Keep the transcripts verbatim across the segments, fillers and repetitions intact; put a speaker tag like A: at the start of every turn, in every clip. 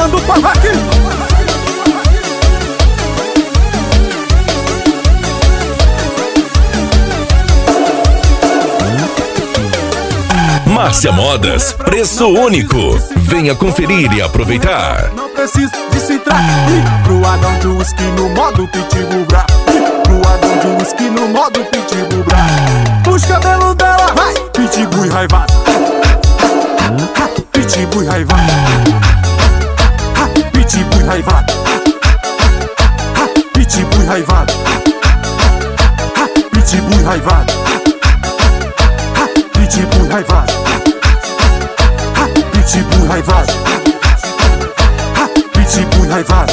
A: botando pra aqui.
B: Márcia Modas, preço único. Venha conferir e aproveitar.
A: Não preciso de citrar. Pro Adão de whisky no modo pitbull bra. Pro Adão de whisky no modo pitbull bra. Puxa o cabelo dela, vai. Pitbull raivado. Pitbull raivado. Pitbull raivado. Pitbull raivado. Pitbull raivado. Pitbull raivado. Pitbull raivado. Pitbull raivado.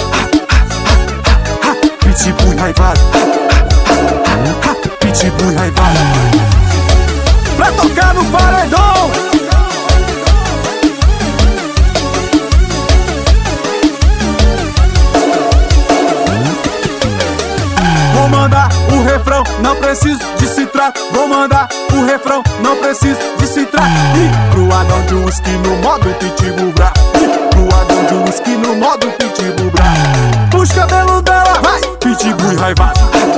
A: Pitbull raivado. Pitbull raivado. Pra tocar no paredão. Vou mandar o refrão, não preciso de citrar. Vou mandar o refrão, não preciso de citrar. E pro Adão de whisky no modo pitbull bra. Pro Adão de whisky no modo pitbull bra. Puxa o cabelo dela, vai. Pitbull raivado.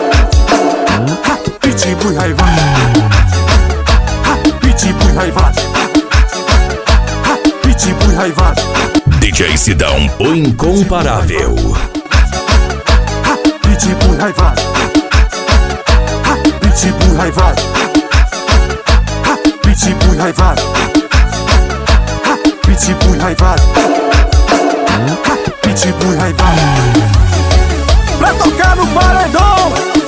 A: Pitbull raivado. Pitbull raivado. Pitbull raivado.
B: D J Sidão, o incomparável.
A: Pitbull raivado. Pitbull raivado. Pitbull raivado. Pitbull raivado. Pitbull raivado. Pra tocar no paredão.